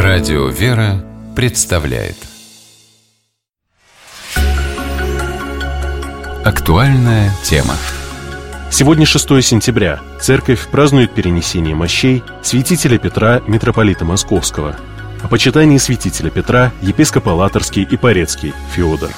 Радио «Вера» представляет актуальная тема. Сегодня 6 сентября. Церковь празднует перенесение мощей святителя Петра, митрополита Московского. О почитании святителя Петра епископа Латарский и Порецкий Феодор.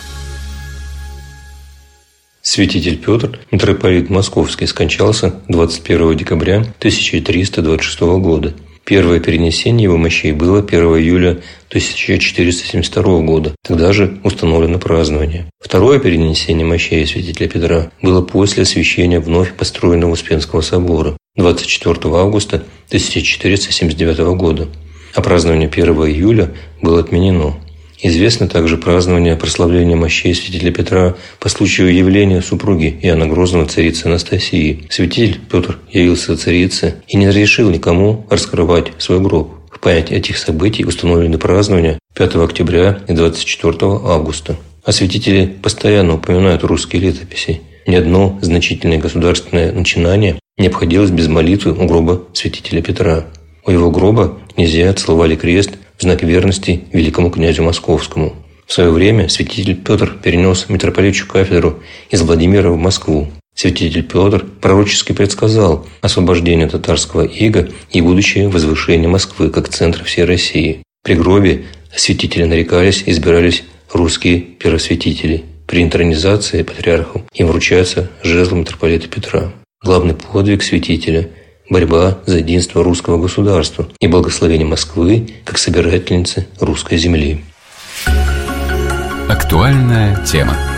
Святитель Петр, митрополит Московский, скончался 21 декабря 1326 года. Первое перенесение его мощей было 1 июля 1472 года. Тогда же установлено празднование. Второе перенесение мощей святителя Петра было после освящения вновь построенного Успенского собора 24 августа 1479 года. А празднование 1 июля было отменено. Известно также празднование прославления мощей святителя Петра по случаю явления супруги Иоанна Грозного царицы Анастасии. Святитель Петр явился царице и не разрешил никому раскрывать свой гроб. В память этих событий установлены празднования 5 октября и 24 августа. А святители постоянно упоминают русские летописи. Ни одно значительное государственное начинание не обходилось без молитвы у гроба святителя Петра. У его гроба князья целовали крест в знак верности великому князю Московскому. В свое время святитель Петр перенес митрополитчью кафедру из Владимира в Москву. Святитель Петр пророчески предсказал освобождение татарского ига и будущее возвышение Москвы как центра всей России. При гробе святители нарекались и избирались русские первосвятители. При интронизации патриарху им вручается жезл митрополита Петра. Главный подвиг святителя – борьба за единство русского государства и благословение Москвы как собирательницы русской земли. Актуальная тема.